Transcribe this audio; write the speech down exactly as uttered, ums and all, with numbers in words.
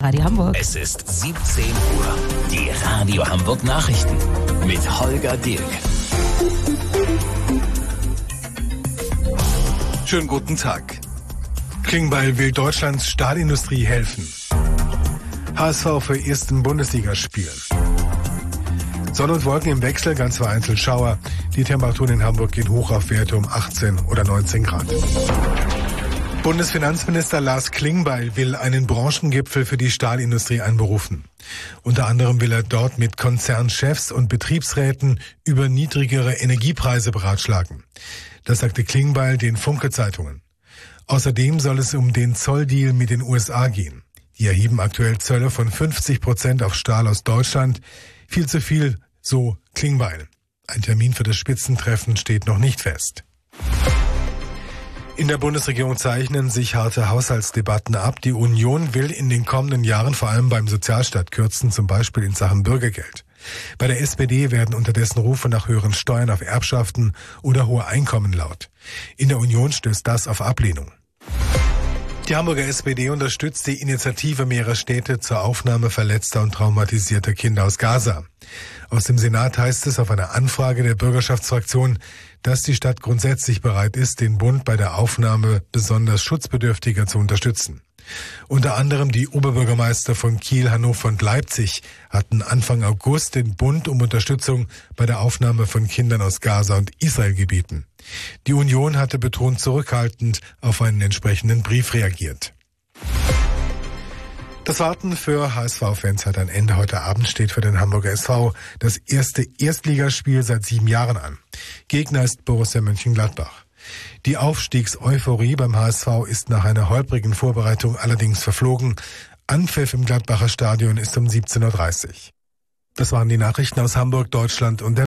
Radio Hamburg. Es ist siebzehn Uhr. Die Radio Hamburg Nachrichten mit Holger Dilk. Schönen guten Tag. Klingbeil will Deutschlands Stahlindustrie helfen. H S V für ersten Bundesligaspielen. Sonne und Wolken im Wechsel, ganz vereinzelt Schauer. Die Temperaturen in Hamburg gehen hoch auf Werte um achtzehn oder neunzehn Grad. Bundesfinanzminister Lars Klingbeil will einen Branchengipfel für die Stahlindustrie einberufen. Unter anderem will er dort mit Konzernchefs und Betriebsräten über niedrigere Energiepreise beratschlagen. Das sagte Klingbeil den Funke-Zeitungen. Außerdem soll es um den Zolldeal mit den U S A gehen. Die erheben aktuell Zölle von fünfzig Prozent auf Stahl aus Deutschland. Viel zu viel, so Klingbeil. Ein Termin für das Spitzentreffen steht noch nicht fest. In der Bundesregierung zeichnen sich harte Haushaltsdebatten ab. Die Union will in den kommenden Jahren vor allem beim Sozialstaat kürzen, zum Beispiel in Sachen Bürgergeld. Bei der S P D werden unterdessen Rufe nach höheren Steuern auf Erbschaften oder hohe Einkommen laut. In der Union stößt das auf Ablehnung. Die Hamburger S P D unterstützt die Initiative mehrerer Städte zur Aufnahme verletzter und traumatisierter Kinder aus Gaza. Aus dem Senat heißt es auf eine Anfrage der Bürgerschaftsfraktion, dass die Stadt grundsätzlich bereit ist, den Bund bei der Aufnahme besonders Schutzbedürftiger zu unterstützen. Unter anderem die Oberbürgermeister von Kiel, Hannover und Leipzig hatten Anfang August den Bund um Unterstützung bei der Aufnahme von Kindern aus Gaza und Israel gebeten. Die Union hatte betont zurückhaltend auf einen entsprechenden Brief reagiert. Das Warten für H S V-Fans hat ein Ende. Heute Abend steht für den Hamburger S V das erste Erstligaspiel seit sieben Jahren an. Gegner ist Borussia Mönchengladbach. Die Aufstiegseuphorie beim H S V ist nach einer holprigen Vorbereitung allerdings verflogen. Anpfiff im Gladbacher Stadion ist um siebzehn Uhr dreißig. Das waren die Nachrichten aus Hamburg, Deutschland und der